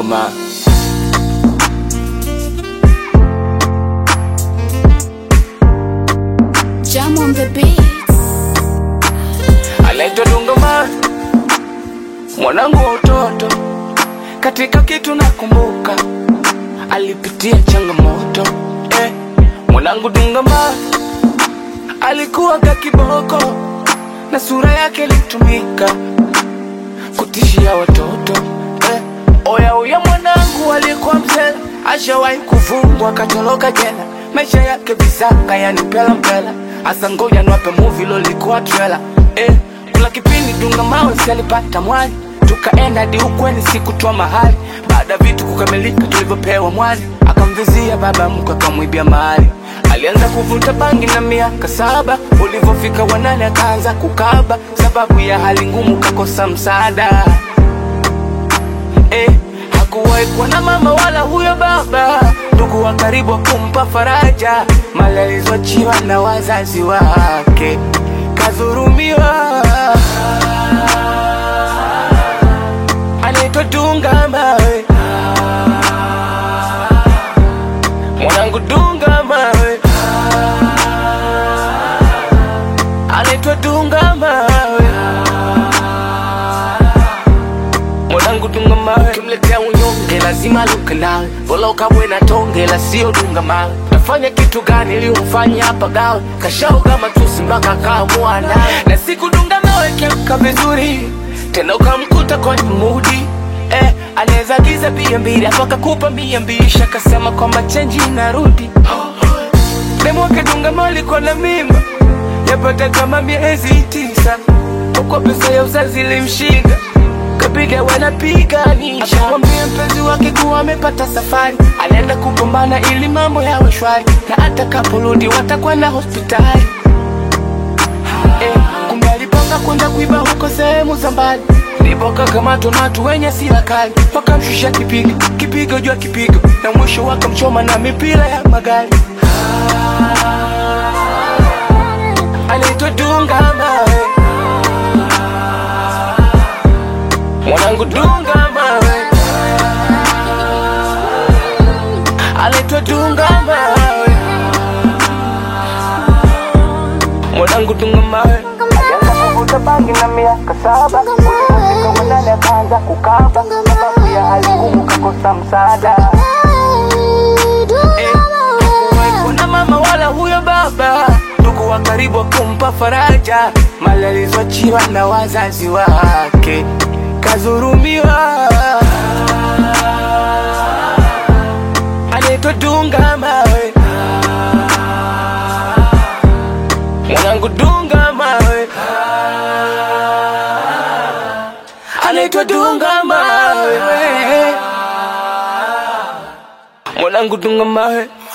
Dungama. Jam on the beats. Anaitwa Dungama, mwanangu wa utoto. Katika kitu nakumbuka, alipitia changamoto. Mwanangu Dungama alikuwa kakiboko, na sura yake ilitumika kutishia watoto. Oya mwanangu alikuwa mzee, ashawahi kufungwa katoroka jela. Maisha yake visaka yani mpela. Asa ngoja niwape movie lolikuwa trailer. Kula kipindi Dungama alipata mwali, tukaenda hadi ukweni siku twa mahali. Baada vitu kukamilika tulivyopewa mwali, akamvizia baba mkwe akamwibia mahali. Alianza kuvuta bangi na miaka 7, ulivofika 8 akaanza kukaba. Sababu ya hali ngumu kakosa msaada. Hakuwahi kuwa na mama wala huyo baba, ndugu wa karibu kumpa faraja. Mali alizoachiwa na wazazi wake, kadhurumiwa. Anaitwa Dungama, mwanangu Dungama, anaitwa Dungama, mwanangu Dungama. Kimletea unyonge lazima luke nawe, bola ukabwe na tonge la sio Dungama. Tafanya kitu gani ili umfanye hapa gawe, kashauga matusi mpaka kaamua nawe. Na siku Dungama wekeka vizuri, tena ukamkuta kwa mudi. Anaweza giza B2 hapo akakupa 200, shakasema kwamba change inarudi. Demu wake Dungama alikuwa na mimba, yapata kama miezi 9. Kwa pesa ya uzazi ilimshinda, kapiga wanapiganisha. Akamwambia mpenzi wake kuwa amepata safari, anaenda kupambana ili mambo yawe shwari, na atakaporudi watakwenda hospitali. Kumbe alipanga kwenda kuiba huko sehemu za mbali, ndipo kakamatwa na watu wenye silaha kali. Wakamshusha kipigo juu ya kipigo, na mwisho wakamchoma na mipira ya magari. Anaitwa Dungama, mwanangu Dungama, anaitwa Dungama, mwanangu Dungama. Alianza kuvuta bangi na miaka 7, ulipofika 8 akaanza kukaba. Sababu ya hali ngumu kakosa msaada. Hakuwahi kuwa na mama wala huyo baba, ndugu wa karibu kumpa faraja. Mali alizoachiwa na wazazi wake, kadhurumiwa. Anaitwa Dungama, mwanangu Dungama, anaitwa Dungama, mwanangu Dungama.